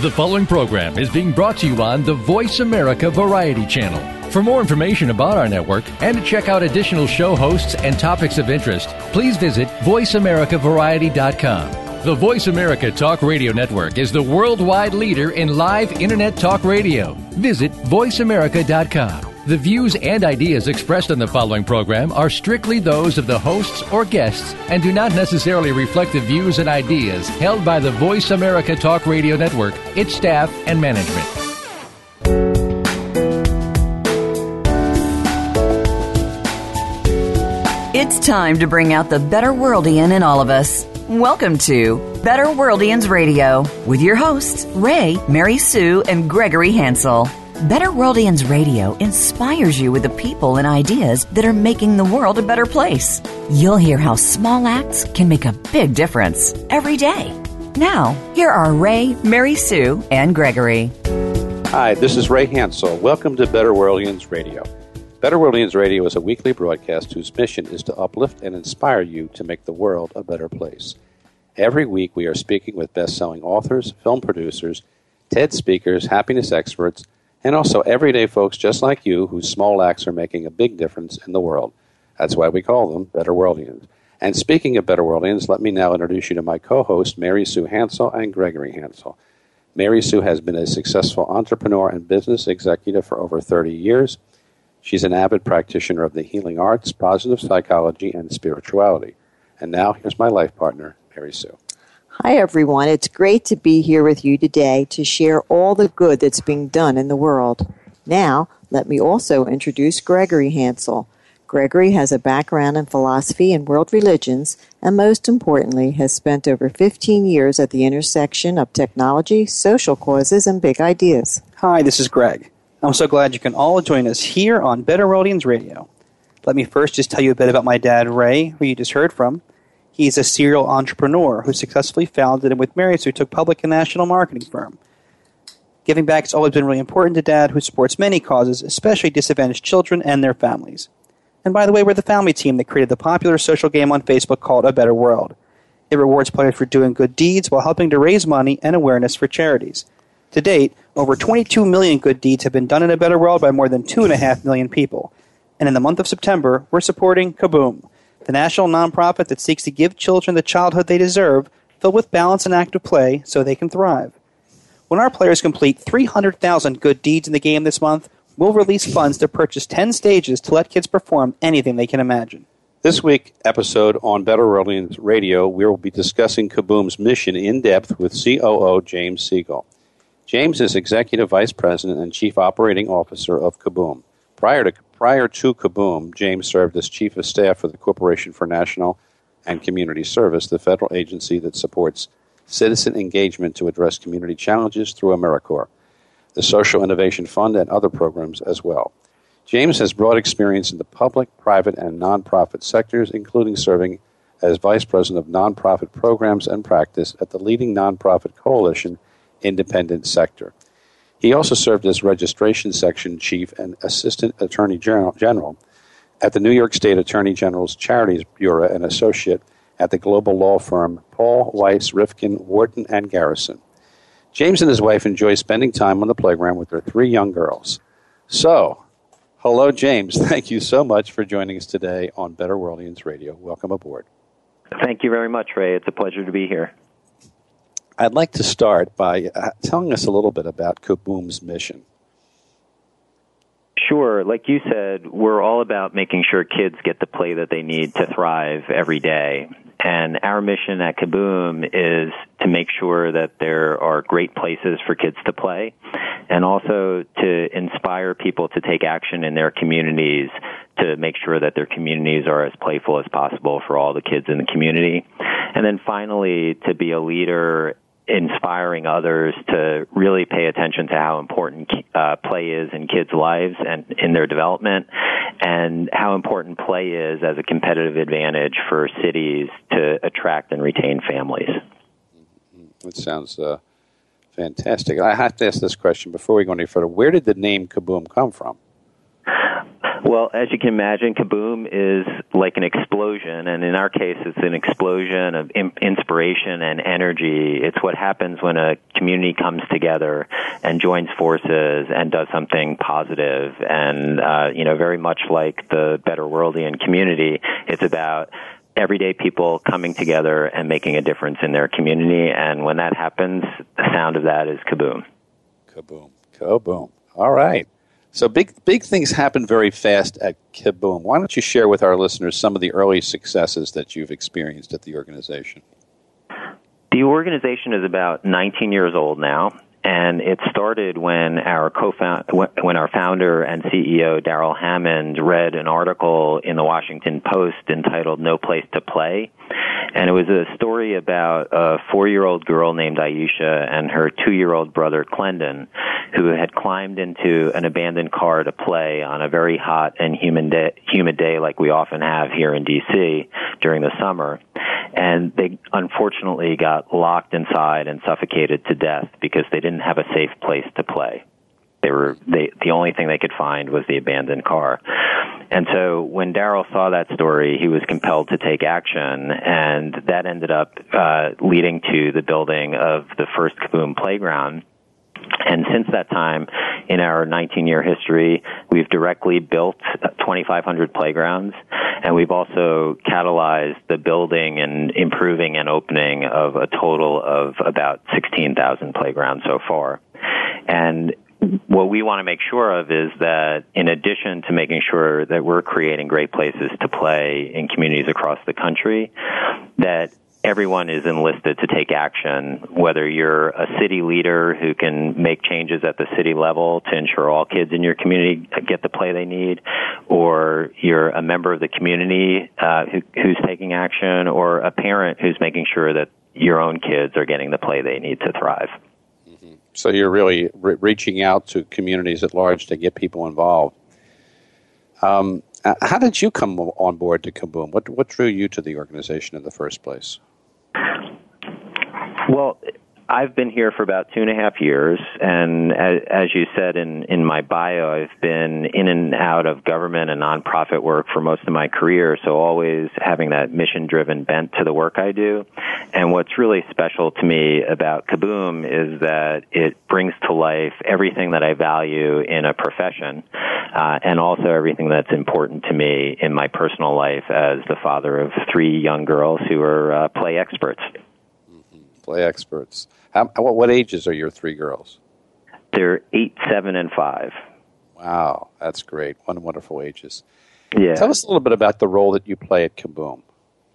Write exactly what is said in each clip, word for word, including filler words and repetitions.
The following program is being brought to you on the Voice America Variety Channel. For more information about our network and to check out additional show hosts and topics of interest, please visit voice america variety dot com. The Voice America Talk Radio Network is the worldwide leader in live Internet talk radio. Visit voice america dot com. The views and ideas expressed on the following program are strictly those of the hosts or guests and do not necessarily reflect the views and ideas held by the Voice America Talk Radio Network, its staff, and management. It's time to bring out the Better Worldian in all of us. Welcome to Better Worldians Radio with your hosts, Ray, Mary Sue, and Gregory Hansel. Better Worldians Radio inspires you with the people and ideas that are making the world a better place. You'll hear how small acts can make a big difference every day. Now, here are Ray, Mary Sue, and Gregory. Hi, this is Ray Hansel. Welcome to Better Worldians Radio. Better Worldians Radio is a weekly broadcast whose mission is to uplift and inspire you to make the world a better place. Every week we are speaking with best-selling authors, film producers, TED speakers, happiness experts, and also everyday folks just like you whose small acts are making a big difference in the world. That's why we call them Better Worldians. And speaking of Better Worldians, let me now introduce you to my co-hosts, Mary Sue Hansel and Gregory Hansel. Mary Sue has been a successful entrepreneur and business executive for over thirty years. She's an avid practitioner of the healing arts, positive psychology, and spirituality. And now, here's my life partner, Mary Sue. Hi, everyone. It's great to be here with you today to share all the good that's being done in the world. Now, let me also introduce Gregory Hansel. Gregory has a background in philosophy and world religions, and most importantly, has spent over fifteen years at the intersection of technology, social causes, and big ideas. Hi, this is Greg. I'm so glad you can all join us here on Better Worldians Radio. Let me first just tell you a bit about my dad, Ray, who you just heard from. He's a serial entrepreneur who successfully founded and with Mary Sue took public a national marketing firm. Giving back has always been really important to Dad, who supports many causes, especially disadvantaged children and their families. And by the way, we're the family team that created the popular social game on Facebook called A Better World. It rewards players for doing good deeds while helping to raise money and awareness for charities. To date, over twenty-two million good deeds have been done in A Better World by more than two point five million people. And in the month of September, we're supporting Kaboom, the national nonprofit that seeks to give children the childhood they deserve, filled with balance and active play, so they can thrive. When our players complete three hundred thousand good deeds in the game this month, we'll release funds to purchase ten stages to let kids perform anything they can imagine. This week's episode on Better Worldians Radio, we will be discussing Kaboom's mission in depth with C O O James Siegel. James is Executive Vice President and Chief Operating Officer of Kaboom. Prior to Prior to Kaboom, James served as Chief of Staff for the Corporation for National and Community Service, the federal agency that supports citizen engagement to address community challenges through AmeriCorps, the Social Innovation Fund, and other programs as well. James has broad experience in the public, private, and nonprofit sectors, including serving as Vice President of Nonprofit Programs and Practice at the leading nonprofit coalition, Independent Sector. He also served as Registration Section Chief and Assistant Attorney General at the New York State Attorney General's Charities Bureau and Associate at the global law firm Paul, Weiss, Rifkin, Wharton, and Garrison. James and his wife enjoy spending time on the playground with their three young girls. So, hello, James. Thank you so much for joining us today on Better Worldians Radio. Welcome aboard. Thank you very much, Ray. It's a pleasure to be here. I'd like to start by uh, telling us a little bit about Kaboom's mission. Sure. Like you said, we're all about making sure kids get the play that they need to thrive every day. And our mission at Kaboom is to make sure that there are great places for kids to play and also to inspire people to take action in their communities to make sure that their communities are as playful as possible for all the kids in the community. And then finally, to be a leader inspiring others to really pay attention to how important uh, play is in kids' lives and in their development, and how important play is as a competitive advantage for cities to attract and retain families. That sounds uh, fantastic. I have to ask this question before we go any further. Where did the name Kaboom come from? Well, as you can imagine, Kaboom is like an explosion, and in our case, it's an explosion of in- inspiration and energy. It's what happens when a community comes together and joins forces and does something positive. And, uh, you know, very much like the Better Worldian community, it's about everyday people coming together and making a difference in their community. And when that happens, the sound of that is Kaboom. Kaboom. Kaboom. All right. So big big things happen very fast at Kaboom. Why don't you share with our listeners some of the early successes that you've experienced at the organization? The organization is about nineteen years old now, and it started when our co-found, when our founder and C E O Darrell Hammond read an article in the Washington Post entitled "No Place to Play," and it was a story about a four-year-old girl named Aisha and her two-year-old brother Clendon, who had climbed into an abandoned car to play on a very hot and humid day, humid day like we often have here in D C during the summer. And they unfortunately got locked inside and suffocated to death because they didn't have a safe place to play. They were they, the only thing they could find was the abandoned car. And so when Darrell saw that story, he was compelled to take action, and that ended up uh, leading to the building of the first Kaboom playground. And since that time, in our nineteen-year history, we've directly built twenty-five hundred playgrounds, and we've also catalyzed the building and improving and opening of a total of about sixteen thousand playgrounds so far. And what we want to make sure of is that in addition to making sure that we're creating great places to play in communities across the country, that everyone is enlisted to take action, whether you're a city leader who can make changes at the city level to ensure all kids in your community get the play they need, or you're a member of the community uh, who, who's taking action, or a parent who's making sure that your own kids are getting the play they need to thrive. Mm-hmm. So you're really re- reaching out to communities at large to get people involved. Um, how did you come on board to Kaboom? What, what drew you to the organization in the first place? Well, I've been here for about two and a half years, and as, as you said in, in my bio, I've been in and out of government and nonprofit work for most of my career, so always having that mission-driven bent to the work I do. And what's really special to me about Kaboom is that it brings to life everything that I value in a profession, uh, and also everything that's important to me in my personal life as the father of three young girls who are uh, play experts. Play experts. How, what, what ages are your three girls? They're eight, seven, and five. Wow, that's great. One wonderful ages. Yeah. Tell us a little bit about the role that you play at Kaboom.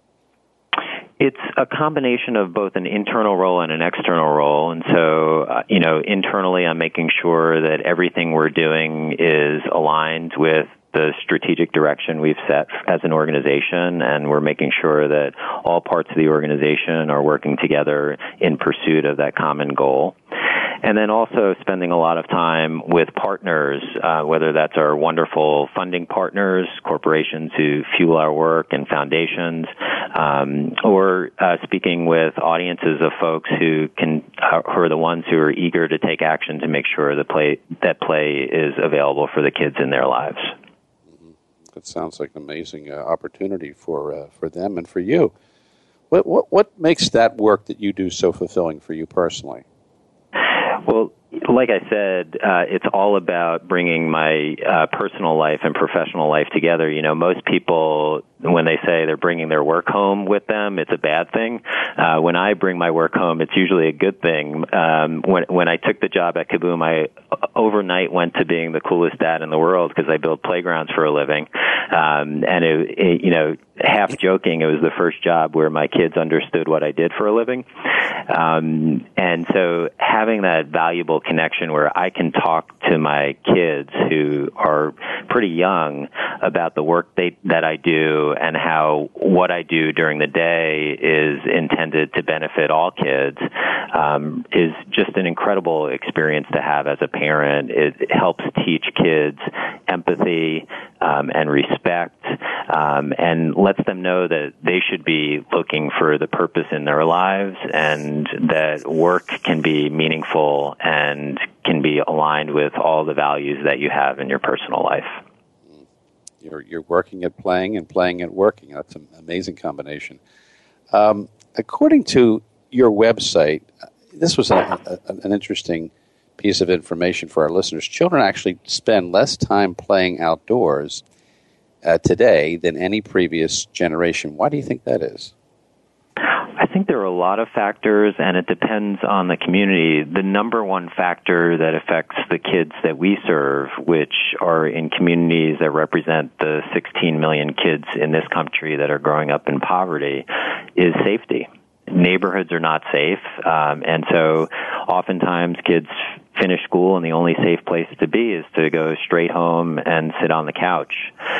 It's a combination of both an internal role and an external role. And so, uh, you know, internally I'm making sure that everything we're doing is aligned with the strategic direction we've set as an organization, and we're making sure that all parts of the organization are working together in pursuit of that common goal. And then also spending a lot of time with partners, uh, whether that's our wonderful funding partners, corporations who fuel our work, and foundations, um, or uh, speaking with audiences of folks who can, uh, who are the ones who are eager to take action to make sure the play, that play is available for the kids in their lives. It sounds like an amazing uh, opportunity for uh, for them and for you. What, what what makes that work that you do so fulfilling for you personally? Well, like I said, uh, it's all about bringing my uh, personal life and professional life together. You know, most people, when they say they're bringing their work home with them, it's a bad thing. Uh, when I bring my work home, it's usually a good thing. Um, when when I took the job at Kaboom, I overnight went to being the coolest dad in the world because I build playgrounds for a living. Um, and it, it, you know, half joking, it was the first job where my kids understood what I did for a living. Um, and so having that valuable connection where I can talk to my kids who are pretty young about the work they, that I do and how what I do during the day is intended to benefit all kids um, is just an incredible experience to have as a parent. It, it helps teach kids empathy um, and respect, um, and lets them know that they should be looking for the purpose in their lives, and that work can be meaningful and can be aligned with all the values that you have in your personal life. You're you're working at playing and playing at working. That's an amazing combination. Um, according to your website, this was a, a, an interesting piece of information for our listeners. Children actually spend less time playing outdoors uh, today than any previous generation. Why do you think that is? I think there are a lot of factors, and it depends on the community. The number one factor that affects the kids that we serve, which are in communities that represent the sixteen million kids in this country that are growing up in poverty, is safety. Neighborhoods are not safe, um, and so oftentimes kids finish school and the only safe place to be is to go straight home and sit on the couch.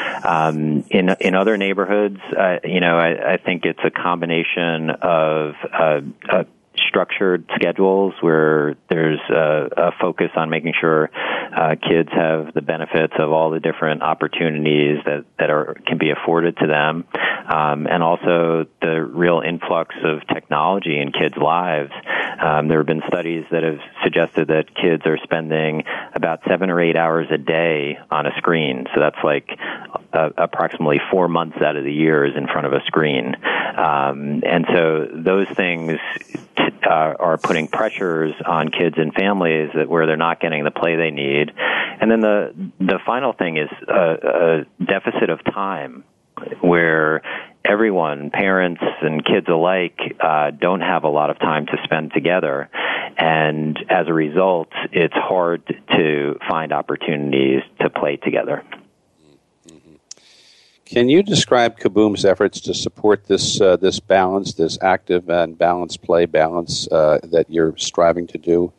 Um, in in other neighborhoods, uh, you know, I, I think it's a combination of uh, uh, structured schedules where there's a, a focus on making sure uh, kids have the benefits of all the different opportunities that, that are can be afforded to them, um, and also the real influx of technology in kids' lives. Um, there have been studies that have suggested that kids are spending about seven or eight hours a day on a screen. So that's like uh, approximately four months out of the year is in front of a screen. Um, and so those things uh, are putting pressures on kids and families that where they're not getting the play they need. And then the the final thing is a, a deficit of time, where everyone, parents and kids alike, uh, don't have a lot of time to spend together. And as a result, it's hard to find opportunities to play together. Mm-hmm. Can you describe Kaboom's efforts to support this uh, this balance, this active and balanced play balance uh, that you're striving to do?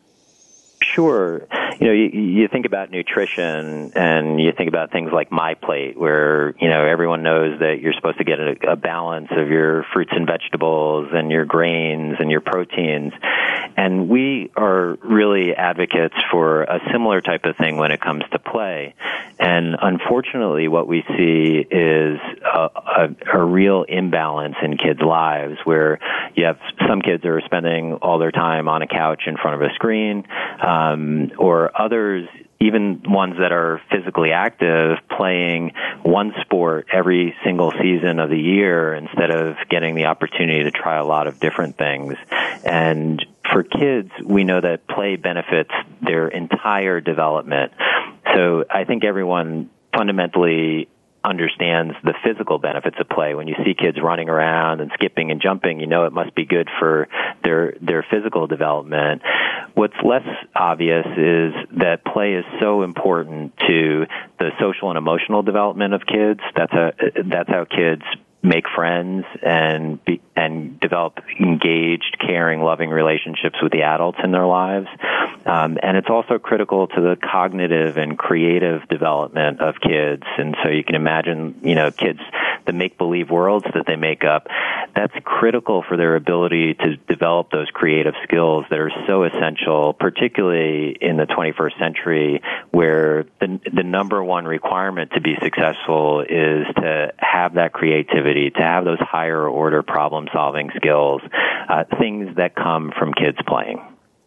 Sure. You know, you, you think about nutrition and you think about things like MyPlate, where, you know, everyone knows that you're supposed to get a, a balance of your fruits and vegetables and your grains and your proteins. And we are really advocates for a similar type of thing when it comes to play. And unfortunately, what we see is a, a, a real imbalance in kids' lives, where you have some kids that are spending all their time on a couch in front of a screen, um, or others, even ones that are physically active, playing one sport every single season of the year instead of getting the opportunity to try a lot of different things. And for kids, we know that play benefits their entire development. So I think everyone fundamentally understands the physical benefits of play. When you see kids running around and skipping and jumping, you know it must be good for their their physical development. What's less obvious is that play is so important to the social and emotional development of kids. That's a that's how kids make friends and be, and develop engaged, caring, loving relationships with the adults in their lives. Um, and it's also critical to the cognitive and creative development of kids. And so you can imagine, you know, kids, the make-believe worlds that they make up, that's critical for their ability to develop those creative skills that are so essential, particularly in the twenty-first century, where the, the number one requirement to be successful is to have that creativity, to have those higher order problem-solving skills, uh, things that come from kids playing.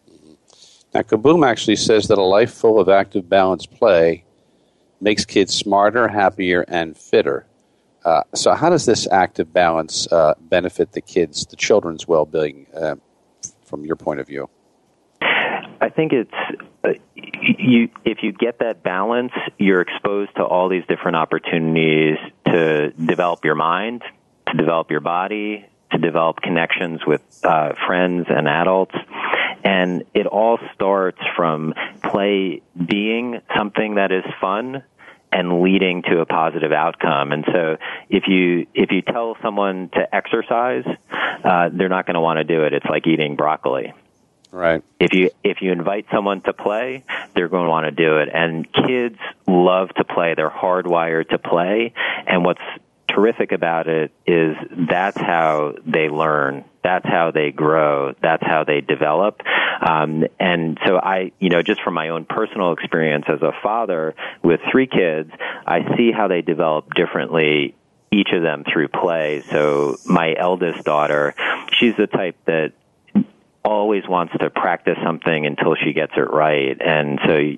Now, Kaboom actually says that a life full of active, balanced play makes kids smarter, happier, and fitter. Uh, so how does this active balance uh, benefit the kids, the children's well-being, uh, from your point of view? I think it's uh, you. If you get that balance, you're exposed to all these different opportunities to develop your mind, to develop your body, to develop connections with uh, friends and adults. And it all starts from play being something that is fun and leading to a positive outcome. And so if you if you tell someone to exercise, uh, they're not going to want to do it. It's like eating broccoli. Right. If you if you invite someone to play, they're going to want to do it. And kids love to play. They're hardwired to play. And what's terrific about it is that's how they learn. That's how they grow. That's how they develop. Um, and so I, you know, just from my own personal experience as a father with three kids, I see how they develop differently, each of them through play. So my eldest daughter, she's the type that always wants to practice something until she gets it right. And so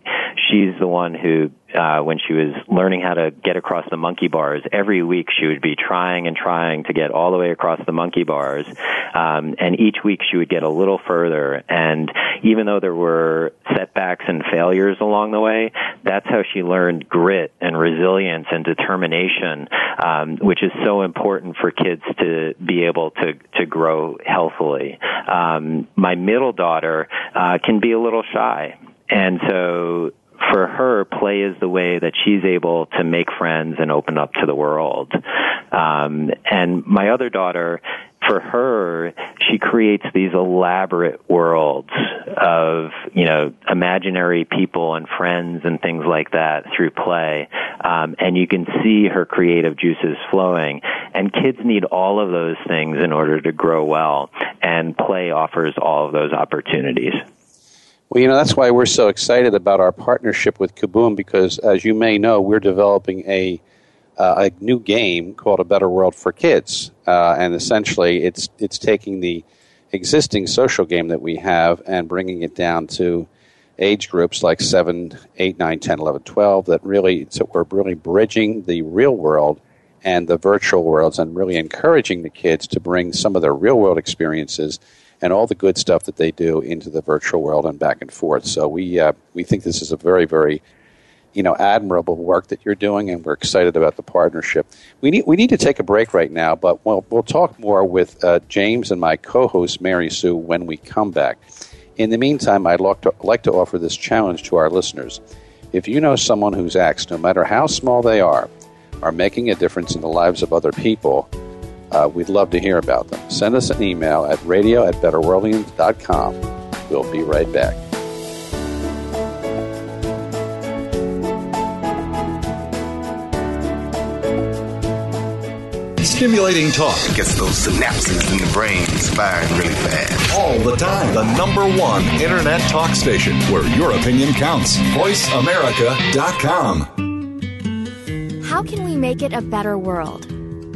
she's the one who, uh, when she was learning how to get across the monkey bars, every week she would be trying and trying to get all the way across the monkey bars. Um, and each week she would get a little further. And even though there were setbacks and failures along the way, that's how she learned grit and resilience and determination, um, which is so important for kids to be able to, to grow healthily. Um, my middle daughter uh, can be a little shy. And so for her, play is the way that she's able to make friends and open up to the world. Um, and my other daughter, for her, she creates these elaborate worlds of, you know, imaginary people and friends and things like that through play. Um, and you can see her creative juices flowing. And kids need all of those things in order to grow well. And play offers all of those opportunities. Well, you know, that's why we're so excited about our partnership with Kaboom, because, as you may know, we're developing a uh, a new game called A Better World for Kids. Uh, and essentially, it's it's taking the existing social game that we have and bringing it down to age groups like seven, eight, nine, ten, eleven, twelve, that really, so we're really bridging the real world and the virtual worlds and really encouraging the kids to bring some of their real-world experiences and all the good stuff that they do into the virtual world and back and forth. So we uh, we think this is a very, very, you know, admirable work that you're doing, and we're excited about the partnership. We need we need to take a break right now, but we'll, we'll talk more with uh, James and my co-host, Mary Sue, when we come back. In the meantime, I'd like to, like to offer this challenge to our listeners. If you know someone whose acts, no matter how small they are, are making a difference in the lives of other people, Uh, we'd love to hear about them. Send us an email at radio at betterworldians dot com. We'll be right back. Stimulating talk. It gets those synapses in the brain firing really fast. All the time. The number one Internet talk station where your opinion counts. voice america dot com. How can we make it a better world?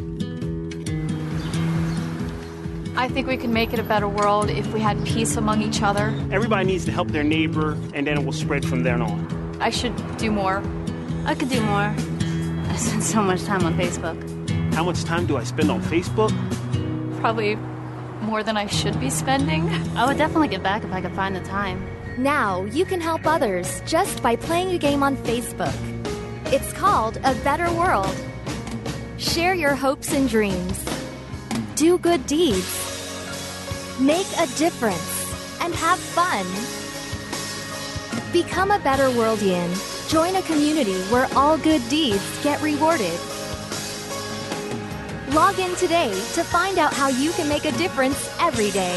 I think we can make it a better world if we had peace among each other. Everybody needs to help their neighbor, and then it will spread from then on. I should do more. I could do more. I spend so much time on Facebook. How much time do I spend on Facebook? Probably more than I should be spending. I would definitely get back if I could find the time. Now you can help others just by playing a game on Facebook. It's called A Better World. Share your hopes and dreams. Do good deeds. Make a difference. And have fun. Become a better worldian. Join a community where all good deeds get rewarded. Log in today to find out how you can make a difference every day.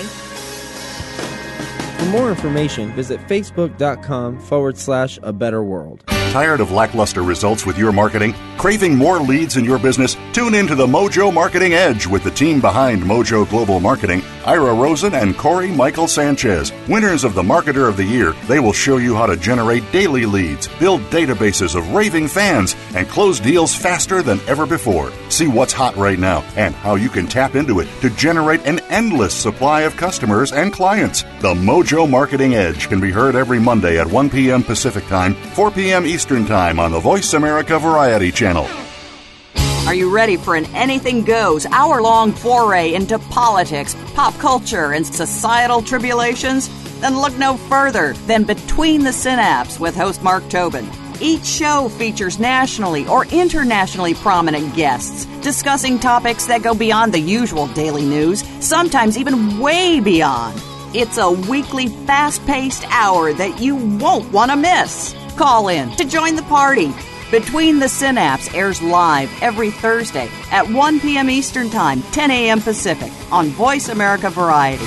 For more information, visit facebook.com forward slash a better world. Tired of lackluster results with your marketing? Craving more leads in your business? Tune in to the Mojo Marketing Edge with the team behind Mojo Global Marketing, Ira Rosen and Corey Michael Sanchez. Winners of the Marketer of the Year, they will show you how to generate daily leads, build databases of raving fans, and close deals faster than ever before. See what's hot right now and how you can tap into it to generate an endless supply of customers and clients. The Mojo Marketing Edge can be heard every Monday at one p.m. Pacific Time, four p.m. Eastern Time on the Voice America Variety Channel. Are you ready for an anything goes, hour-long foray into politics, pop culture, and societal tribulations? Then look no further than Between the Synapse with host Mark Tobin. Each show features nationally or internationally prominent guests discussing topics that go beyond the usual daily news, sometimes even way beyond. It's a weekly, fast-paced hour that you won't want to miss. Call in to join the party. Between the Synapse airs live every Thursday at one p.m. Eastern Time, ten a.m. Pacific on Voice America Variety.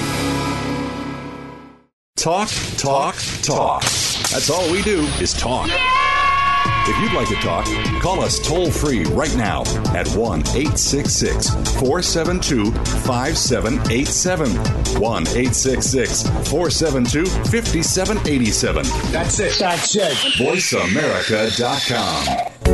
Talk, talk, talk. That's all we do is talk. If you'd like to talk, call us toll-free right now at one eight six six, four seven two, five seven eight seven. one eight six six, four seven two, five seven eight seven. That's it. That's it. voice america dot com.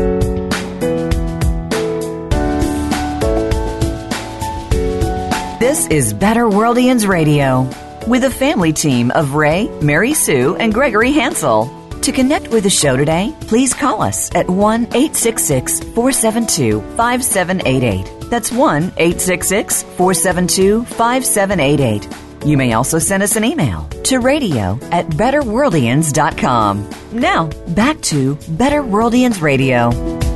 This is Better Worldians Radio with a family team of Ray, Mary Sue, and Gregory Hansel. To connect with the show today, please call us at one eight six six, four seven two, five seven eight eight. That's one eight six six, four seven two, five seven eight eight. You may also send us an email to radio at better worldians dot com. Now, back to Better Worldians Radio.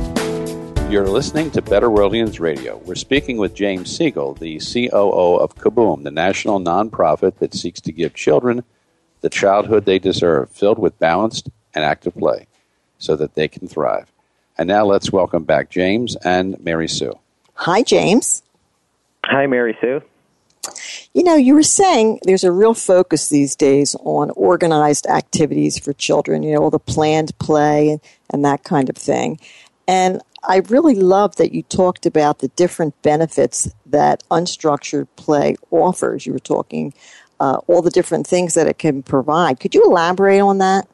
You're listening to Better Worldians Radio. We're speaking with James Siegel, the C O O of Kaboom, the national nonprofit that seeks to give children the childhood they deserve, filled with balanced and active play, so that they can thrive. And now let's welcome back James and Mary Sue. Hi, James. Hi, Mary Sue. You know, you were saying there's a real focus these days on organized activities for children, you know, all the planned play and, and that kind of thing. And I really love that you talked about the different benefits that unstructured play offers. You were talking uh, all the different things that it can provide. Could you elaborate on that?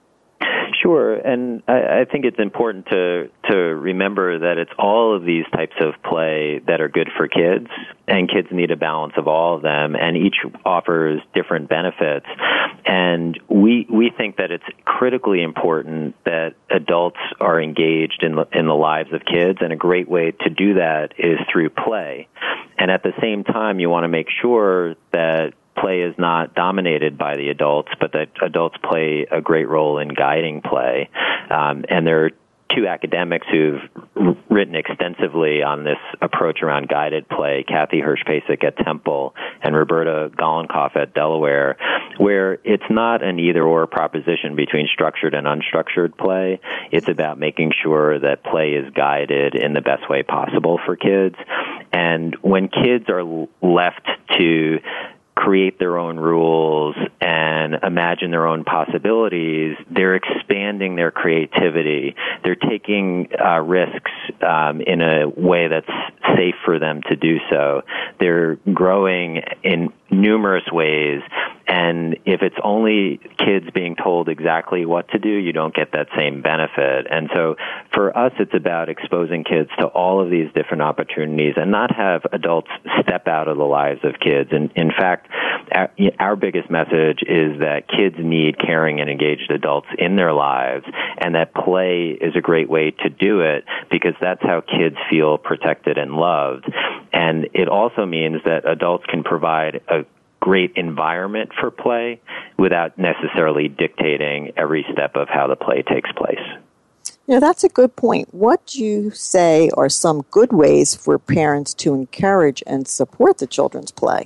Sure, and I, I think it's important to to remember that it's all of these types of play that are good for kids, and kids need a balance of all of them, and each offers different benefits. And we we think that it's critically important that adults are engaged in the, in the lives of kids, and a great way to do that is through play. And at the same time, you want to make sure that play is not dominated by the adults, but that adults play a great role in guiding play. Um, and there are two academics who've written extensively on this approach around guided play, Kathy Hirsch-Pasek at Temple and Roberta Golenkoff at Delaware, where it's not an either-or proposition between structured and unstructured play. It's about making sure that play is guided in the best way possible for kids. And when kids are left to create their own rules and imagine their own possibilities, they're expanding their creativity. They're taking uh, risks um, in a way that's safe for them to do so. They're growing in numerous ways, and if it's only kids being told exactly what to do, you don't get that same benefit. And so for us, it's about exposing kids to all of these different opportunities and not have adults step out of the lives of kids. And in fact, our, our biggest message is that kids need caring and engaged adults in their lives, and that play is a great way to do it because that's how kids feel protected and loved. And it also means that adults can provide a great environment for play without necessarily dictating every step of how the play takes place. You know, that's a good point. What do you say are some good ways for parents to encourage and support the children's play?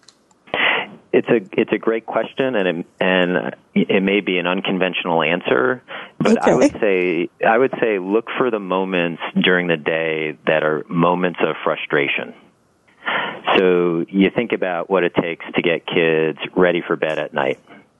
It's a it's a great question, and it, and it may be an unconventional answer, but okay. I would say I would say look for the moments during the day that are moments of frustration. So you think about what it takes to get kids ready for bed at night,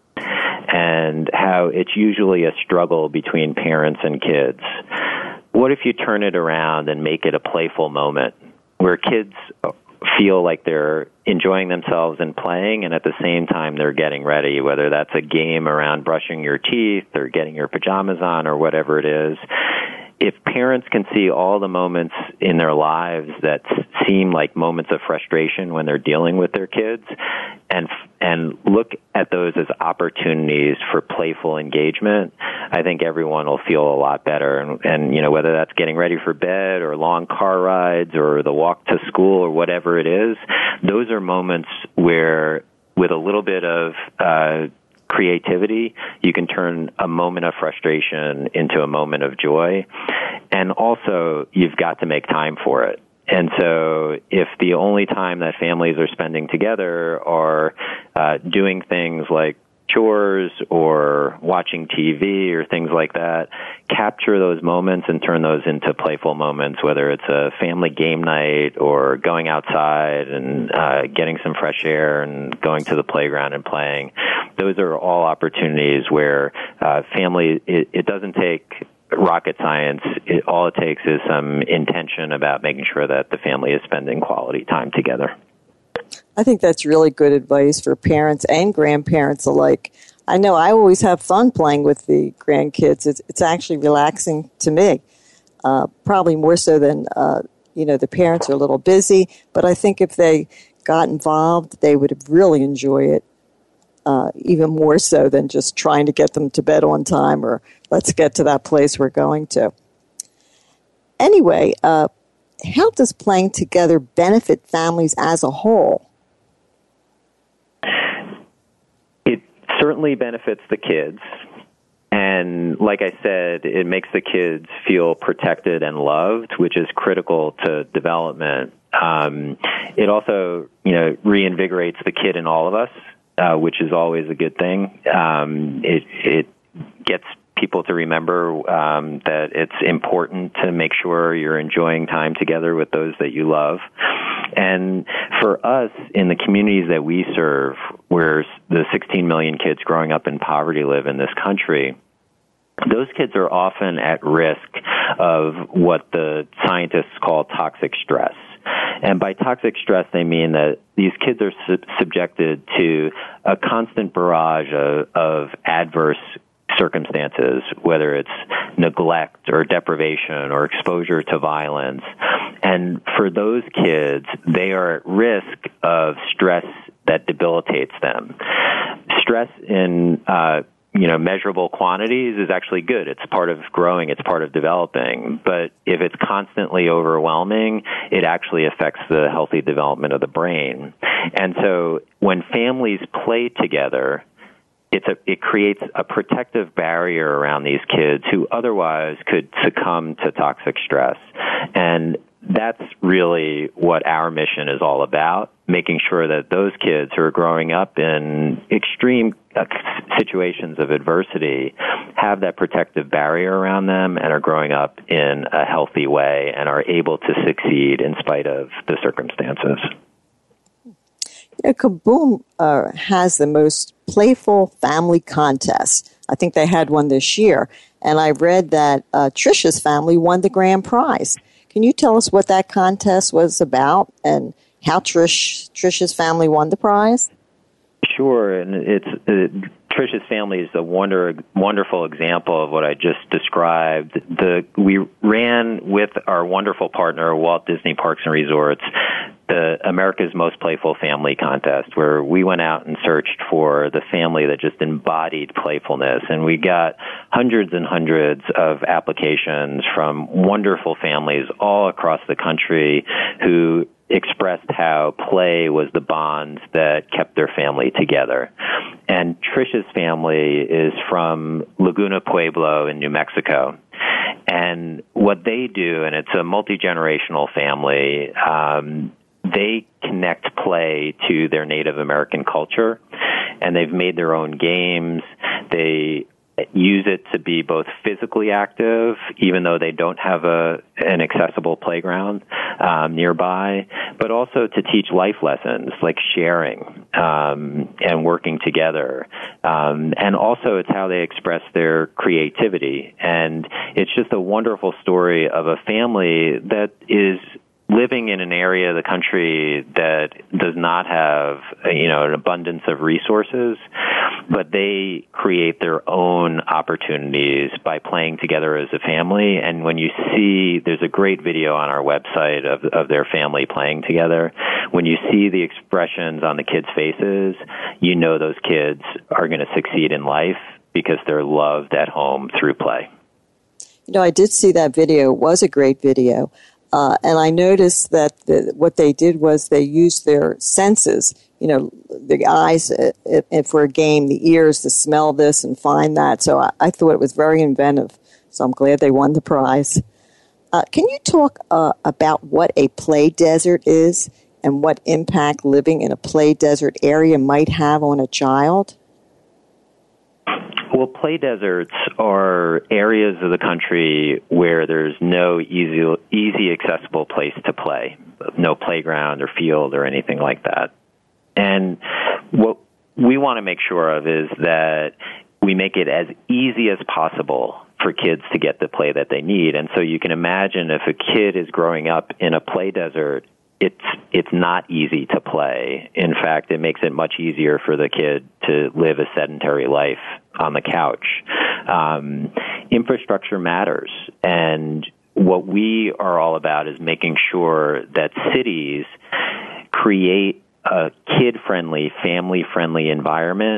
and how it's usually a struggle between parents and kids. What if you turn it around and make it a playful moment where kids feel like they're enjoying themselves and playing, and at the same time they're getting ready, whether that's a game around brushing your teeth or getting your pajamas on or whatever it is. If parents can see all the moments in their lives that seem like moments of frustration when they're dealing with their kids, and and look at those as opportunities for playful engagement, I think everyone will feel a lot better. And, and you know, whether that's getting ready for bed or long car rides or the walk to school or whatever it is, those are moments where, with a little bit of uh, creativity, you can turn a moment of frustration into a moment of joy. And also, you've got to make time for it. And so if the only time that families are spending together are uh, doing things like chores or watching T V or things like that, capture those moments and turn those into playful moments, whether it's a family game night or going outside and uh, getting some fresh air and going to the playground and playing. Those are all opportunities where uh, family, it, it doesn't take rocket science. It, all it takes is some intention about making sure that the family is spending quality time together. I think that's really good advice for parents and grandparents alike. I know I always have fun playing with the grandkids. It's, it's actually relaxing to me, uh, probably more so than, uh, you know, the parents are a little busy. But I think if they got involved, they would really enjoy it. uh, even more so than just trying to get them to bed on time or let's get to that place we're going to. Anyway, uh, how does playing together benefit families as a whole? It certainly benefits the kids. And like I said, it makes the kids feel protected and loved, which is critical to development. Um, it also, you know, reinvigorates the kid in all of us, uh, which is always a good thing. Um, it, it gets people to remember um, that it's important to make sure you're enjoying time together with those that you love. And for us, in the communities that we serve, where the sixteen million kids growing up in poverty live in this country, those kids are often at risk of what the scientists call toxic stress. And by toxic stress, they mean that these kids are sub- subjected to a constant barrage of, of adverse circumstances, whether it's neglect or deprivation or exposure to violence. And for those kids, they are at risk of stress that debilitates them. Stress in uh, you know, measurable quantities is actually good. It's part of growing. It's part of developing. But if it's constantly overwhelming, it actually affects the healthy development of the brain. And so when families play together, It's a, it creates a protective barrier around these kids who otherwise could succumb to toxic stress. And that's really what our mission is all about, making sure that those kids who are growing up in extreme situations of adversity have that protective barrier around them and are growing up in a healthy way and are able to succeed in spite of the circumstances. You know, Kaboom uh, has the most playful family contest. I think they had one this year. And I read that uh, Trisha's family won the grand prize. Can you tell us what that contest was about and how Trish Trisha's family won the prize? Sure, and it's it, Trisha's family is a wonder, wonderful example of what I just described. The we ran with our wonderful partner, Walt Disney Parks and Resorts, the America's Most Playful Family Contest, where we went out and searched for the family that just embodied playfulness. And we got hundreds and hundreds of applications from wonderful families all across the country who expressed how play was the bond that kept their family together. And Trisha's family is from Laguna Pueblo in New Mexico. And what they do, and it's a multi-generational family, um, they connect play to their Native American culture, and they've made their own games. They use it to be both physically active, even though they don't have a an accessible playground um, nearby, but also to teach life lessons like sharing um, and working together. Um, and also it's how they express their creativity. And it's just a wonderful story of a family that is living in an area of the country that does not have, you know, an abundance of resources, but they create their own opportunities by playing together as a family. And when you see, there's a great video on our website of, of their family playing together. When you see the expressions on the kids' faces, you know those kids are going to succeed in life because they're loved at home through play. You know, I did see that video. It was a great video. Uh, and I noticed that the, what they did was they used their senses, you know, the eyes uh, uh, for a game, the ears to smell this and find that. So I, I thought it was very inventive. So I'm glad they won the prize. Uh, can you talk uh, about what a play desert is and what impact living in a play desert area might have on a child? Well, play deserts are areas of the country where there's no easy, easy accessible place to play, no playground or field or anything like that. And what we want to make sure of is that we make it as easy as possible for kids to get the play that they need. And so you can imagine if a kid is growing up in a play desert, it's it's not easy to play. In fact, it makes it much easier for the kid to live a sedentary life on the couch. Um, infrastructure matters, and what we are all about is making sure that cities create a kid-friendly, family-friendly environment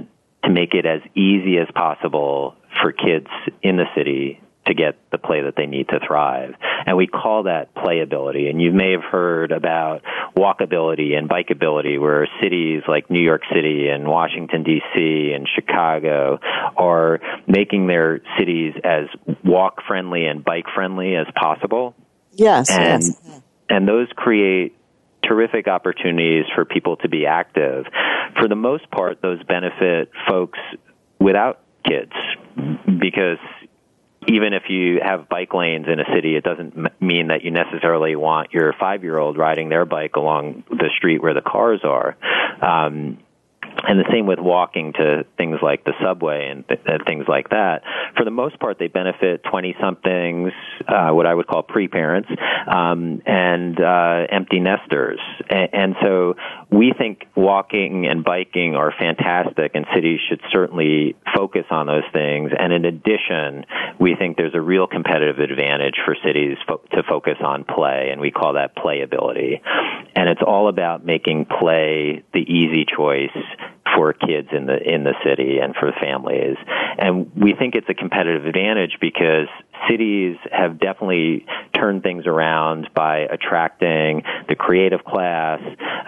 to make it as easy as possible for kids in the city to get the play that they need to thrive. And we call that playability. And you may have heard about walkability and bikeability, where cities like New York City and Washington, D C and Chicago are making their cities as walk-friendly and bike-friendly as possible. Yes, and, yes. And those create terrific opportunities for people to be active. For the most part, those benefit folks without kids, because even if you have bike lanes in a city, it doesn't m- mean that you necessarily want your five-year-old riding their bike along the street where the cars are. Um, and the same with walking to things like the subway and, th- and things like that. For the most part, they benefit twenty-somethings, uh, what I would call pre-parents, um, and uh, empty nesters. And, and so we think walking and biking are fantastic, and cities should certainly focus on those things. And in addition, we think there's a real competitive advantage for cities fo- to focus on play, and we call that playability. And it's all about making play the easy choice for kids in the in the city and for families. And we think it's a competitive advantage because cities have definitely turned things around by attracting the creative class,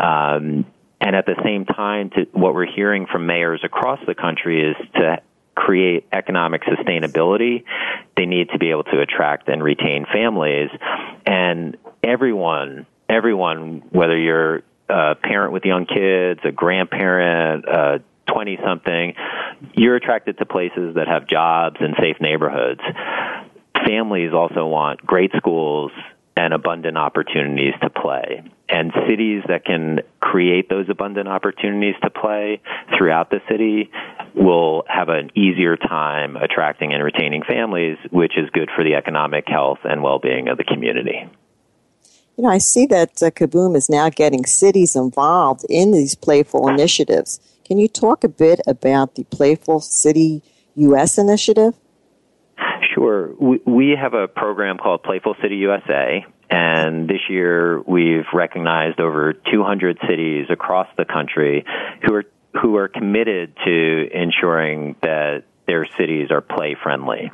um, and at the same time, to, what we're hearing from mayors across the country is to create economic sustainability, they need to be able to attract and retain families. And everyone, everyone, whether you're a parent with young kids, a grandparent, a twenty-something, you're attracted to places that have jobs and safe neighborhoods. Families also want great schools and abundant opportunities to play. And cities that can create those abundant opportunities to play throughout the city will have an easier time attracting and retaining families, which is good for the economic health and well-being of the community. You know, I see that uh, Kaboom is now getting cities involved in these playful initiatives. Can you talk a bit about the Playful City U S initiative? Sure. We, we have a program called Playful City U S A, and this year we've recognized over two hundred cities across the country who are who are committed to ensuring that their cities are play-friendly.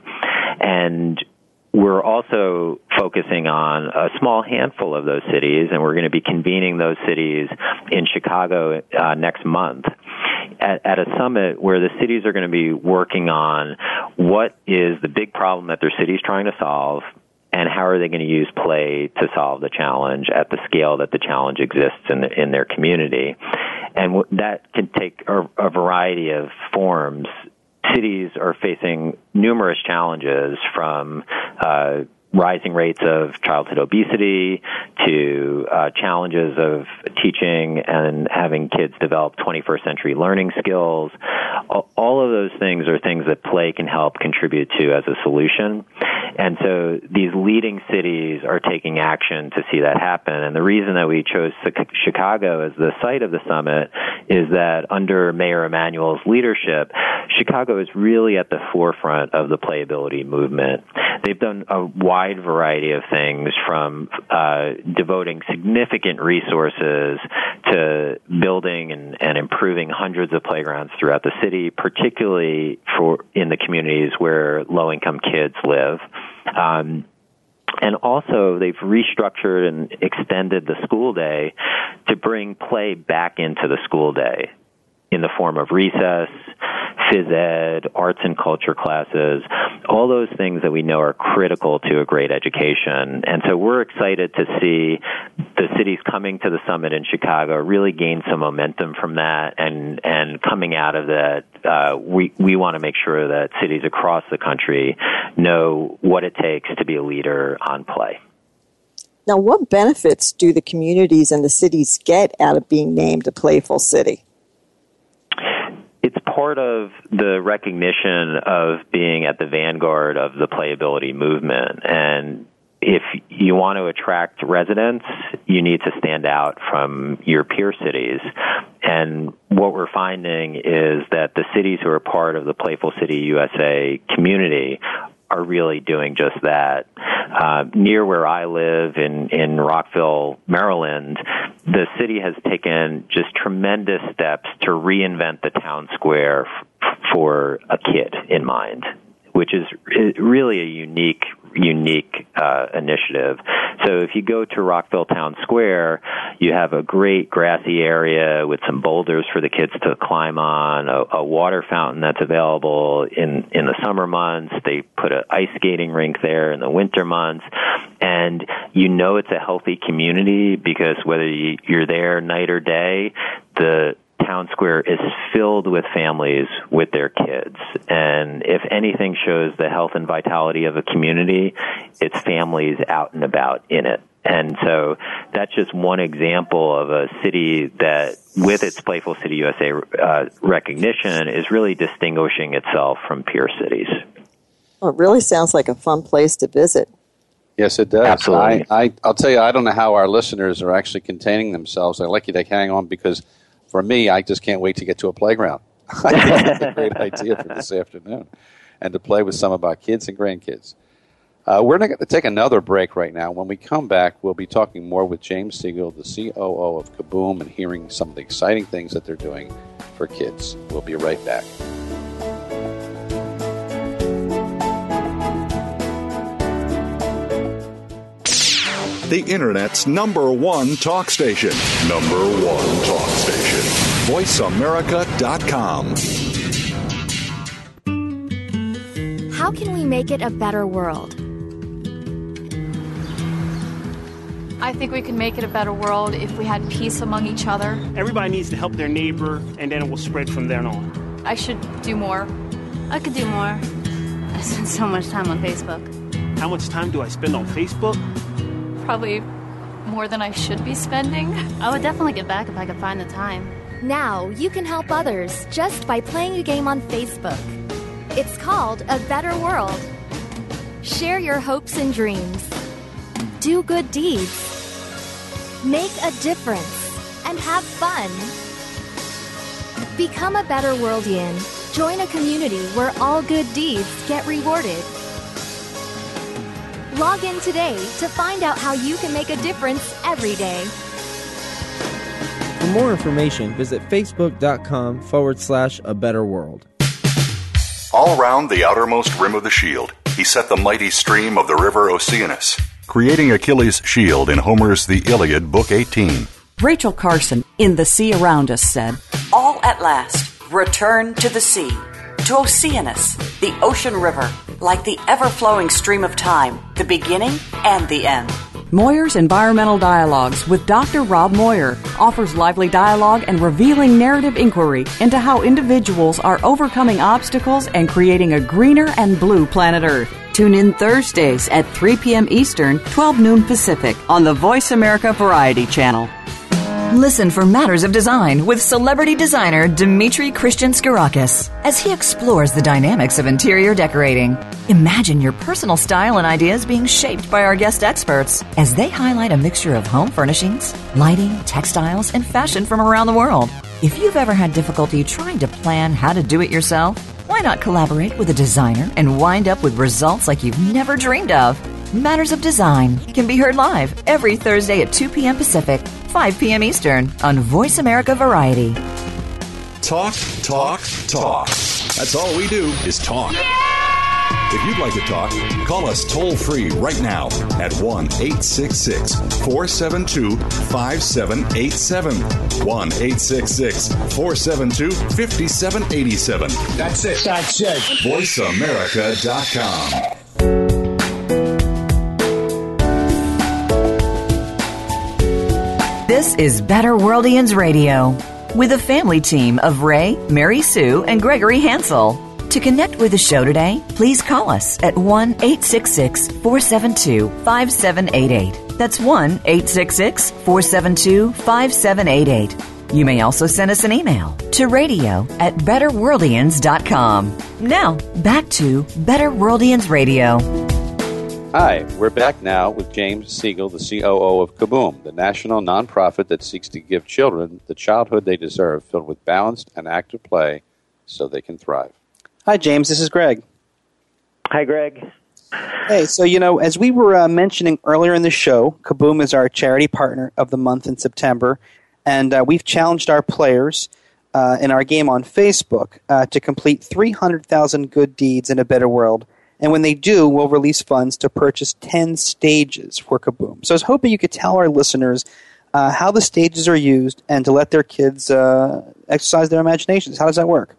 And we're also focusing on a small handful of those cities, and we're going to be convening those cities in Chicago uh, next month at, at a summit where the cities are going to be working on what is the big problem that their city's trying to solve, and how are they going to use play to solve the challenge at the scale that the challenge exists in, the, in their community. And w- that can take a, a variety of forms. Cities are facing numerous challenges, from uh, rising rates of childhood obesity to uh, challenges of teaching and having kids develop twenty-first century learning skills. All of those things are things that play can help contribute to as a solution. And so these leading cities are taking action to see that happen. And the reason that we chose Chicago as the site of the summit is that under Mayor Emanuel's leadership, Chicago is really at the forefront of the playability movement. They've done a wide variety of things, from uh, devoting significant resources to building and, and improving hundreds of playgrounds throughout the city, particularly for in the communities where low-income kids live. Um, and also, they've restructured and extended the school day to bring play back into the school day in the form of recess, phys ed, arts and culture classes, all those things that we know are critical to a great education. And so we're excited to see the cities coming to the summit in Chicago really gain some momentum from that, and, and coming out of that, uh, we, we want to make sure that cities across the country know what it takes to be a leader on play. Now, what benefits do the communities and the cities get out of being named a playful city? It's part of the recognition of being at the vanguard of the playability movement. And if you want to attract residents, you need to stand out from your peer cities. And what we're finding is that the cities who are part of the Playful City U S A community are really doing just that. Uh, near where I live in, in Rockville, Maryland, the city has taken just tremendous steps to reinvent the town square f- for a kid in mind, which is really a unique unique uh, initiative. So if you go to Rockville Town Square, you have a great grassy area with some boulders for the kids to climb on, a, a water fountain that's available in, in the summer months. They put an ice skating rink there in the winter months. And you know it's a healthy community because whether you, you're there night or day, the Town Square is filled with families with their kids. And if anything shows the health and vitality of a community, it's families out and about in it. And so that's just one example of a city that, with its Playful City U S A uh, recognition, is really distinguishing itself from peer cities. Well, it really sounds like a fun place to visit. Yes, it does. Absolutely. I, I, I'll tell you, I don't know how our listeners are actually containing themselves. I'd like you to hang on because for me, I just can't wait to get to a playground. I think that's a great idea for this afternoon, and to play with some of our kids and grandkids. Uh, we're going to take another break right now. When we come back, we'll be talking more with James Siegel, the C O O of Kaboom, and hearing some of the exciting things that they're doing for kids. We'll be right back. The Internet's number one talk station. Number one talk station. voice america dot com. How can we make it a better world? I think we can make it a better world if we had peace among each other. Everybody needs to help their neighbor, and then it will spread from then on. I should do more. I could do more. I spend so much time on Facebook. How much time do I spend on Facebook? Probably more than I should be spending. I would definitely get back if I could find the time. Now you can help others just by playing a game on Facebook. It's called A Better World. Share your hopes and dreams. Do good deeds. Make a difference. And have fun. Become a better worldian. Join a community where all good deeds get rewarded. Log in today to find out how you can make a difference every day. For more information, visit facebook.com forward slash a better world. All round the outermost rim of the shield, he set the mighty stream of the river Oceanus, creating Achilles' shield in Homer's The Iliad, Book eighteen. Rachel Carson in The Sea Around Us said, "All at last, return to the sea, to Oceanus, the ocean river, like the ever-flowing stream of time, the beginning and the end." Moyer's Environmental Dialogues with Doctor Rob Moyer offers lively dialogue and revealing narrative inquiry into how individuals are overcoming obstacles and creating a greener and blue planet Earth. Tune in Thursdays at three p.m. Eastern, twelve noon Pacific on the Voice America Variety Channel. Listen for Matters of Design with celebrity designer Dimitri Christian Skirakis as he explores the dynamics of interior decorating. Imagine your personal style and ideas being shaped by our guest experts as they highlight a mixture of home furnishings, lighting, textiles, and fashion from around the world. If you've ever had difficulty trying to plan how to do it yourself, why not collaborate with a designer and wind up with results like you've never dreamed of? Matters of Design can be heard live every Thursday at two p.m. Pacific, five p.m. Eastern on Voice America Variety. Talk, talk, talk. That's all we do is talk. If you'd like to talk, call us toll-free right now at one eight six six, four seven two, five seven eight seven. one eight six six, four seven two, five seven eight seven. That's it. That's it. voice america dot com. This is Better Worldians Radio with a family team of Ray, Mary Sue, and Gregory Hansel. To connect with the show today, please call us at one eight six six, four seven two, five seven eight eight. That's one eight six six, four seven two, five seven eight eight. You may also send us an email to radio at better worldians dot com. Now, back to Better Worldians Radio. Hi, we're back now with James Siegel, the C O O of Kaboom, the national nonprofit that seeks to give children the childhood they deserve, filled with balanced and active play so they can thrive. Hi, James. This is Greg. Hi, Greg. Hey, so, you know, as we were uh, mentioning earlier in the show, Kaboom is our charity partner of the month in September, and uh, we've challenged our players uh, in our game on Facebook uh, to complete three hundred thousand good deeds in a better world. And when they do, we'll release funds to purchase ten stages for Kaboom. So I was hoping you could tell our listeners uh, how the stages are used and to let their kids uh, exercise their imaginations. How does that work?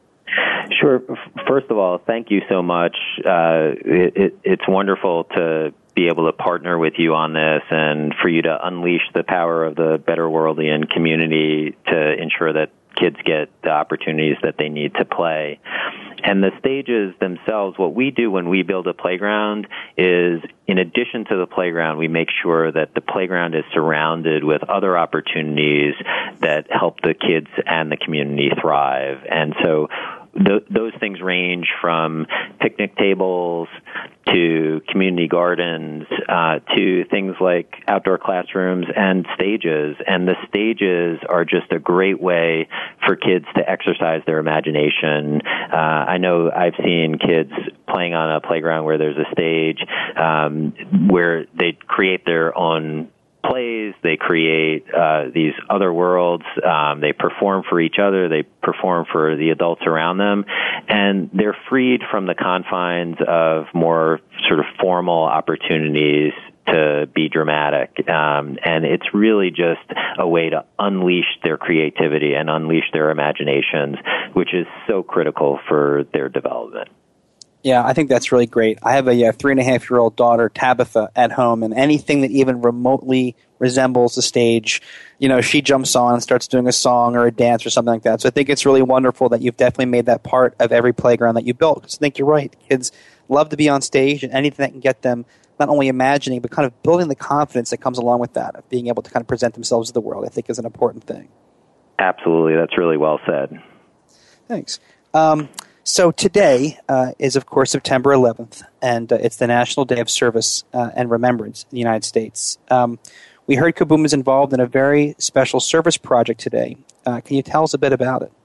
Sure. First of all, thank you so much. Uh, it, it, it's wonderful to be able to partner with you on this and for you to unleash the power of the Better Worldian community to ensure that kids get the opportunities that they need to play. And the stages themselves, what we do when we build a playground is, in addition to the playground, we make sure that the playground is surrounded with other opportunities that help the kids and the community thrive. And so th- those things range from picnic tables to community gardens, uh, to things like outdoor classrooms and stages. And the stages are just a great way for kids to exercise their imagination. Uh, I know I've seen kids playing on a playground where there's a stage, um, where they create their own plays, they create uh, these other worlds, um, they perform for each other, they perform for the adults around them, and they're freed from the confines of more sort of formal opportunities to be dramatic. Um, and it's really just a way to unleash their creativity and unleash their imaginations, which is so critical for their development. Yeah, I think that's really great. I have a, a three-and-a-half-year-old daughter, Tabitha, at home, and anything that even remotely resembles a stage, you know, she jumps on and starts doing a song or a dance or something like that. So I think it's really wonderful that you've definitely made that part of every playground that you built. Because I think you're right. Kids love to be on stage, and anything that can get them not only imagining, but kind of building the confidence that comes along with that, of being able to kind of present themselves to the world, I think is an important thing. Absolutely. That's really well said. Thanks. Um, So today uh, is, of course, September eleventh, and uh, it's the National Day of Service uh, and Remembrance in the United States. Um, we heard Kaboom is involved in a very special service project today. Uh, can you tell us a bit about it?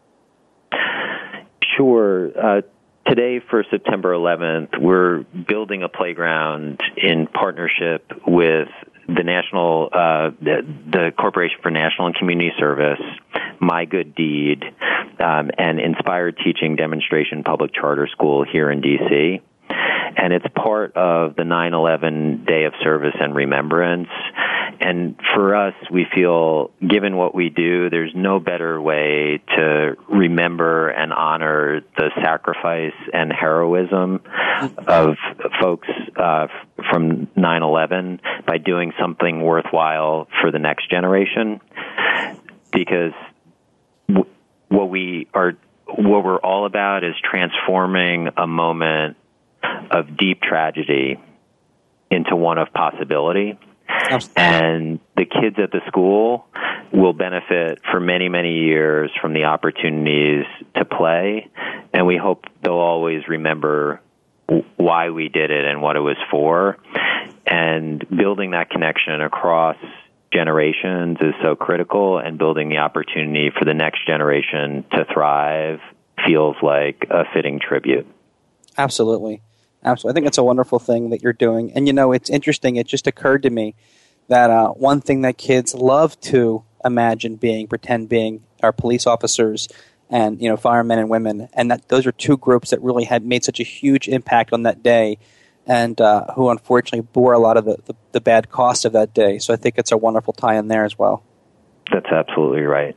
Sure. Uh, today, for September eleventh, we're building a playground in partnership with the National, uh, the, the Corporation for National and Community Service, My Good Deed, um, and Inspired Teaching Demonstration Public Charter School here in D C And it's part of the nine eleven Day of Service and Remembrance. And for us, we feel, given what we do, there's no better way to remember and honor the sacrifice and heroism of folks uh, from nine eleven by doing something worthwhile for the next generation. Because w- what we are, what we're all about is transforming a moment of deep tragedy into one of possibility. And the kids at the school will benefit for many, many years from the opportunities to play, and we hope they'll always remember why we did it and what it was for. And building that connection across generations is so critical, and building the opportunity for the next generation to thrive feels like a fitting tribute. Absolutely. Absolutely. I think it's a wonderful thing that you're doing. And, you know, it's interesting. It just occurred to me that uh, one thing that kids love to imagine being, pretend being, are police officers and, you know, firemen and women. And that those are two groups that really had made such a huge impact on that day, and uh, who unfortunately bore a lot of the, the, the bad cost of that day. So I think it's a wonderful tie-in there as well. That's absolutely right.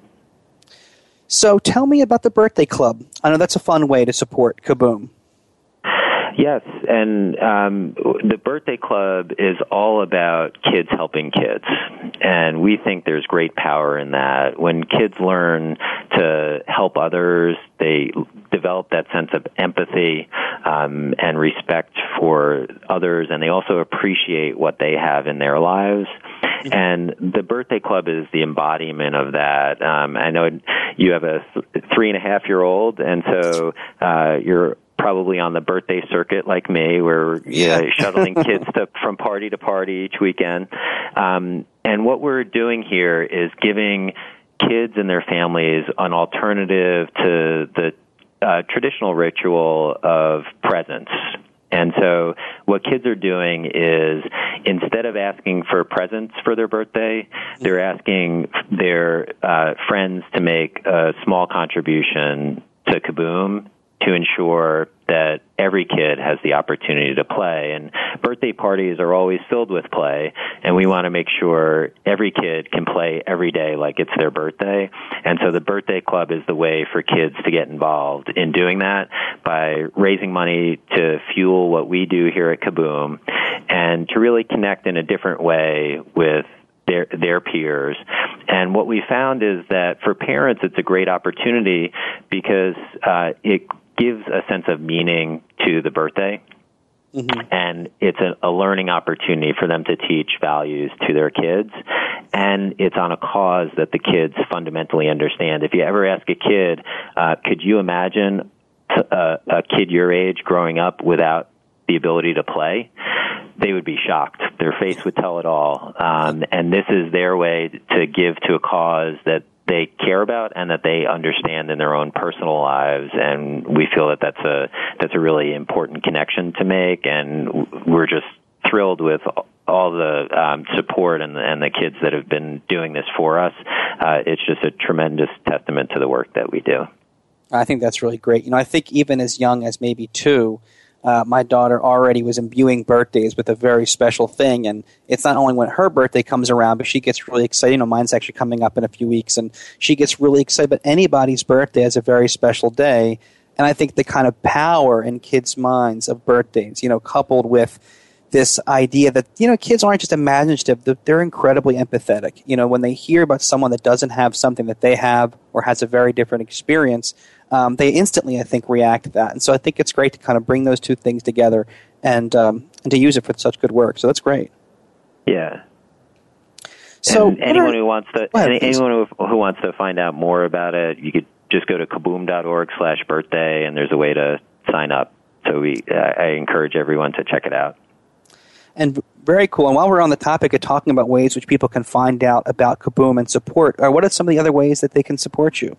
So tell me about the Birthday Club. I know that's a fun way to support Kaboom. Yes, and um, the Birthday Club is all about kids helping kids, and we think there's great power in that. When kids learn to help others, they develop that sense of empathy um, and respect for others, and they also appreciate what they have in their lives. And the Birthday Club is the embodiment of that. Um, I know you have a th- three-and-a-half-year-old, and so uh, you're probably on the birthday circuit like me, where yeah. uh, shuttling kids to, from party to party each weekend. Um, and what we're doing here is giving kids and their families an alternative to the uh, traditional ritual of presents. And so what kids are doing is, instead of asking for presents for their birthday, they're asking their uh, friends to make a small contribution to Kaboom to ensure that every kid has the opportunity to play. And birthday parties are always filled with play, and we want to make sure every kid can play every day like it's their birthday. And so the Birthday Club is the way for kids to get involved in doing that by raising money to fuel what we do here at Kaboom and to really connect in a different way with their their peers. And what we found is that for parents, it's a great opportunity because uh, it gives a sense of meaning to the birthday. Mm-hmm. And it's a, a learning opportunity for them to teach values to their kids. And it's on a cause that the kids fundamentally understand. If you ever ask a kid, uh, could you imagine a, a kid your age growing up without the ability to play? They would be shocked. Their face would tell it all. Um, and this is their way to give to a cause that they care about and that they understand in their own personal lives. And we feel that that's a that's a really important connection to make. And we're just thrilled with all the um, support and the, and the kids that have been doing this for us. Uh, it's just a tremendous testament to the work that we do. I think that's really great. You know, I think even as young as maybe two, Uh, my daughter already was imbuing birthdays with a very special thing, and it's not only when her birthday comes around, but she gets really excited. You know, mine's actually coming up in a few weeks, and she gets really excited. But anybody's birthday is a very special day, and I think the kind of power in kids' minds of birthdays, you know, coupled with this idea that, you know, kids aren't just imaginative, they're incredibly empathetic. You know, when they hear about someone that doesn't have something that they have or has a very different experience, um, they instantly, I think, react to that. And so I think it's great to kind of bring those two things together and um, and to use it for such good work. So that's great. Yeah. So and anyone are, who wants to ahead, any, anyone who, who wants to find out more about it, you could just go to kaboom.org slash birthday, and there's a way to sign up. So we uh, I encourage everyone to check it out. And very cool. And while we're on the topic of talking about ways which people can find out about Kaboom and support, or what are some of the other ways that they can support you?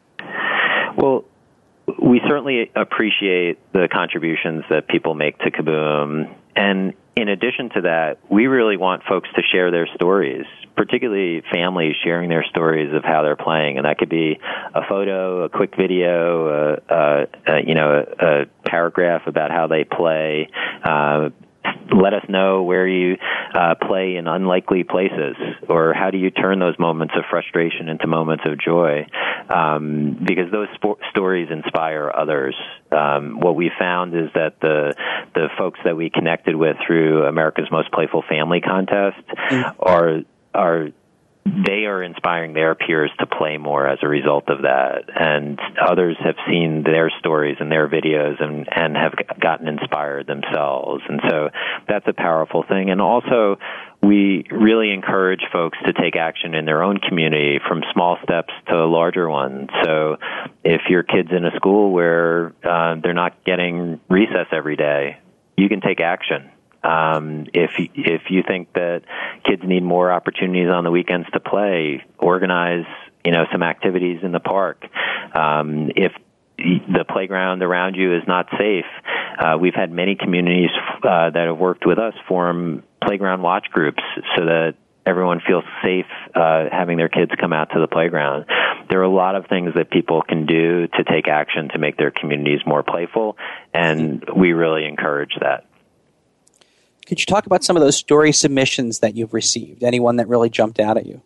Well, we certainly appreciate the contributions that people make to Kaboom. And in addition to that, we really want folks to share their stories, particularly families sharing their stories of how they're playing. And that could be a photo, a quick video, a, a, a, you know, a, a paragraph about how they play. Uh, let us know where you uh, play in unlikely places, or how do you turn those moments of frustration into moments of joy, um, because those sp- stories inspire others. Um, what we found is that the the folks that we connected with through America's Most Playful Family contest mm. are are they are inspiring their peers to play more as a result of that. And others have seen their stories and their videos and, and have gotten inspired themselves. And so that's a powerful thing. And also, we really encourage folks to take action in their own community, from small steps to larger ones. So if your kid's in a school where uh, they're not getting recess every day, you can take action. Um, if if you think that kids need more opportunities on the weekends to play, organize, you know, some activities in the park. Um, if the playground around you is not safe, uh, we've had many communities uh, that have worked with us form playground watch groups so that everyone feels safe uh, having their kids come out to the playground. There are a lot of things that people can do to take action to make their communities more playful, and we really encourage that. Could you talk about some of those story submissions that you've received? Anyone that really jumped out at you?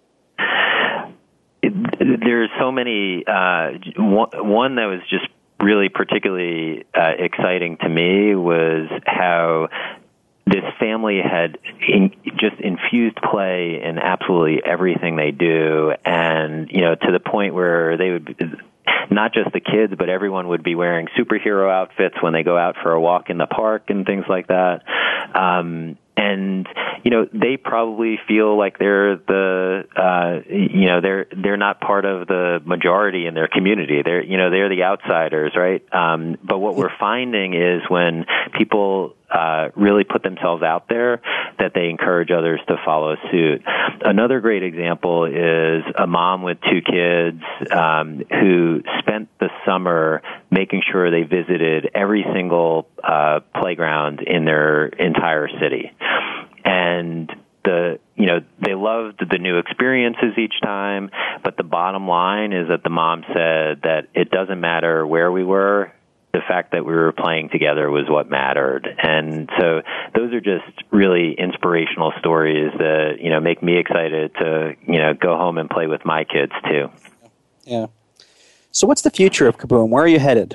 There's so many. Uh, one that was just really particularly uh, exciting to me was how this family had in, just infused play in absolutely everything they do, and you know, to the point where they would. Not just the kids, but everyone would be wearing superhero outfits when they go out for a walk in the park and things like that. Um, and, you know, they probably feel like they're the, uh, you know, they're, they're not part of the majority in their community. They're, you know, they're the outsiders, right? Um, but what we're finding is when people uh, really put themselves out there, that they encourage others to follow suit. Another great example is a mom with two kids um, who spent the summer making sure they visited every single uh, playground in their entire city. And the you know they loved the new experiences each time, but the bottom line is that the mom said that it doesn't matter where we were, the fact that we were playing together was what mattered. And so those are just really inspirational stories that, you know, make me excited to, you know, go home and play with my kids too. Yeah. So what's the future of Kaboom? Where are you headed?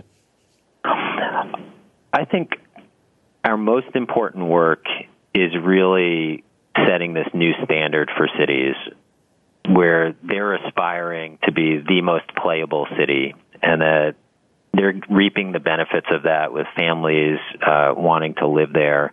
I think our most important work is really setting this new standard for cities where they're aspiring to be the most playable city, and that they're reaping the benefits of that with families uh, wanting to live there.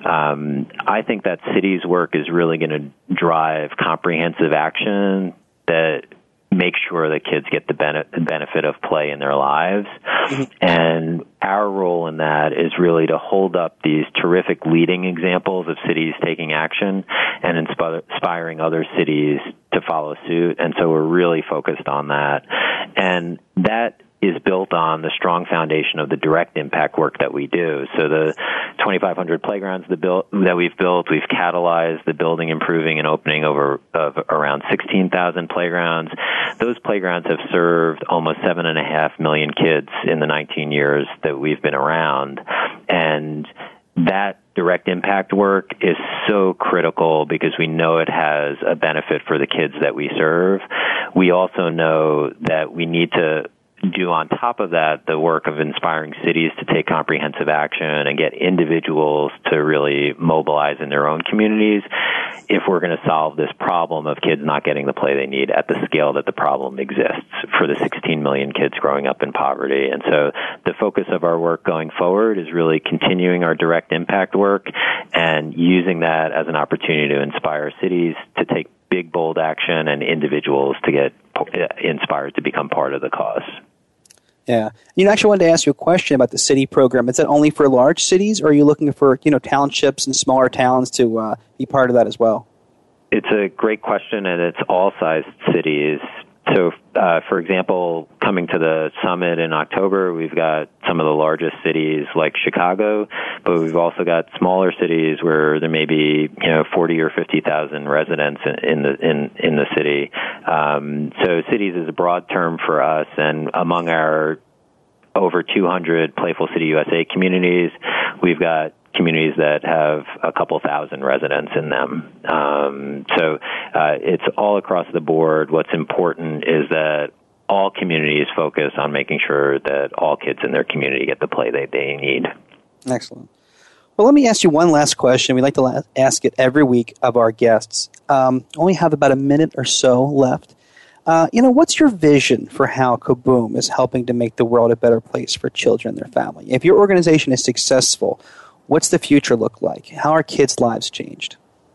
Um, I think that cities' work is really going to drive comprehensive action that make sure that kids get the benefit of play in their lives. Mm-hmm. And our role in that is really to hold up these terrific leading examples of cities taking action and inspiring other cities to follow suit. And so we're really focused on that. And that is built on the strong foundation of the direct impact work that we do. So the twenty-five hundred playgrounds that we've built, we've catalyzed the building, improving, and opening over of around sixteen thousand playgrounds. Those playgrounds have served almost seven and a half million kids in the nineteen years that we've been around. And that direct impact work is so critical because we know it has a benefit for the kids that we serve. We also know that we need to do on top of that the work of inspiring cities to take comprehensive action and get individuals to really mobilize in their own communities if we're going to solve this problem of kids not getting the play they need at the scale that the problem exists for the sixteen million kids growing up in poverty. And so the focus of our work going forward is really continuing our direct impact work and using that as an opportunity to inspire cities to take big, bold action and individuals to get inspired to become part of the cause. Yeah. You know, I actually wanted to ask you a question about the city program. Is that only for large cities, or are you looking for, you know, townships and smaller towns to uh, be part of that as well? It's a great question, and it's all sized cities. So, uh, for example, coming to the summit in October, we've got some of the largest cities like Chicago, but we've also got smaller cities where there may be, you know, forty or fifty thousand residents in the in in the city. Um, so, cities is a broad term for us, and among our over two hundred Playful City U S A communities, we've got communities that have a couple thousand residents in them. Um, so uh, it's all across the board. What's important is that all communities focus on making sure that all kids in their community get the play that they need. Excellent. Well, let me ask you one last question. We like to la- ask it every week of our guests. Um, only have about a minute or so left. Uh, you know, what's your vision for how Kaboom is helping to make the world a better place for children and their family? If your organization is successful, what's the future look like? How are kids' lives changed?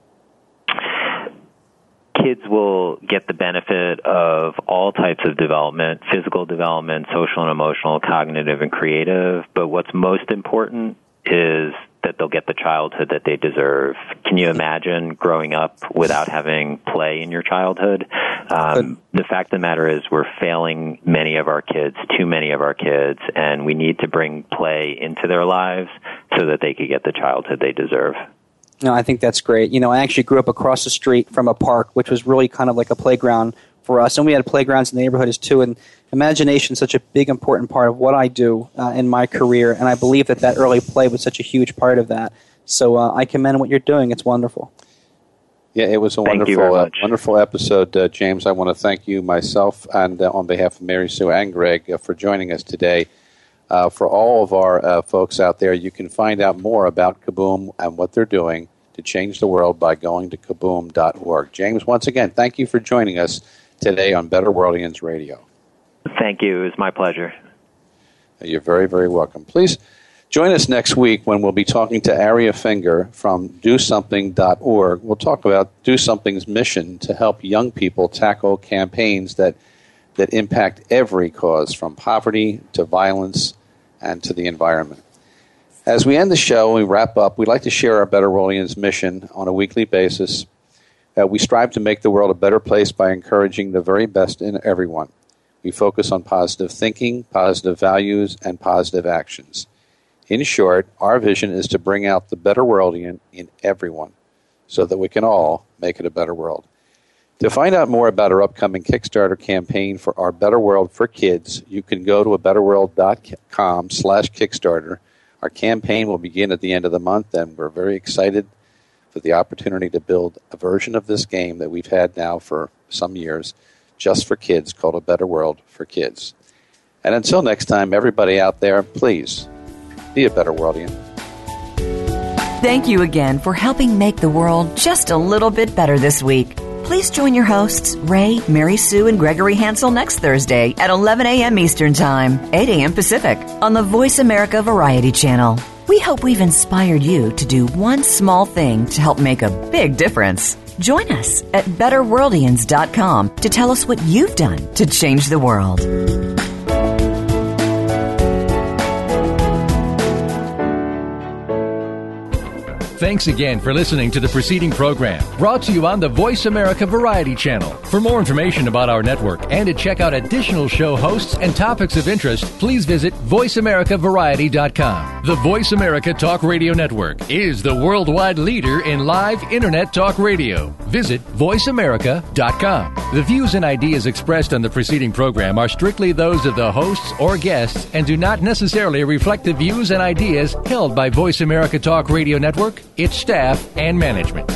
Kids will get the benefit of all types of development, physical development, social and emotional, cognitive and creative. But what's most important is that they'll get the childhood that they deserve. Can you imagine growing up without having play in your childhood? Um, the fact of the matter is we're failing many of our kids, too many of our kids, and we need to bring play into their lives so that they could get the childhood they deserve. No, I think that's great. You know, I actually grew up across the street from a park, which was really kind of like a playground for us. And we had playgrounds in the neighborhoods too. And imagination is such a big, important part of what I do uh, in my career. And I believe that that early play was such a huge part of that. So uh, I commend what you're doing. It's wonderful. Yeah, it was a thank wonderful, uh, wonderful episode, uh, James. I want to thank you, myself, and uh, on behalf of Mary Sue and Greg uh, for joining us today. Uh, for all of our uh, folks out there, you can find out more about Kaboom and what they're doing to change the world by going to kaboom dot org. James, once again, thank you for joining us today on Better Worldians Radio. Thank you. It was my pleasure. You're very, very welcome. Please join us next week when we'll be talking to Aria Finger from do something dot org. We'll talk about Do Something's mission to help young people tackle campaigns that, that impact every cause, from poverty to violence and to the environment. As we end the show and we wrap up, we'd like to share our Better Worldians mission on a weekly basis. Uh, we strive to make the world a better place by encouraging the very best in everyone. We focus on positive thinking, positive values, and positive actions. In short, our vision is to bring out the Better Worldian in everyone so that we can all make it a better world. To find out more about our upcoming Kickstarter campaign for Our Better World for Kids, you can go to a better world dot com slash Kickstarter. Our campaign will begin at the end of the month, and we're very excited for the opportunity to build a version of this game that we've had now for some years, just for kids, called A Better World for Kids. And until next time, everybody out there, please be a better worldian. Thank you again for helping make the world just a little bit better this week. Please join your hosts, Ray, Mary Sue, and Gregory Hansel next Thursday at eleven a.m. Eastern Time, eight a.m. Pacific, on the Voice America Variety Channel. We hope we've inspired you to do one small thing to help make a big difference. Join us at better worldians dot com to tell us what you've done to change the world. Thanks again for listening to the preceding program, brought to you on the Voice America Variety Channel. For more information about our network and to check out additional show hosts and topics of interest, please visit voice america variety dot com. The Voice America Talk Radio Network is the worldwide leader in live Internet talk radio. Visit voice america dot com. The views and ideas expressed on the preceding program are strictly those of the hosts or guests and do not necessarily reflect the views and ideas held by Voice America Talk Radio Network, its staff, and management.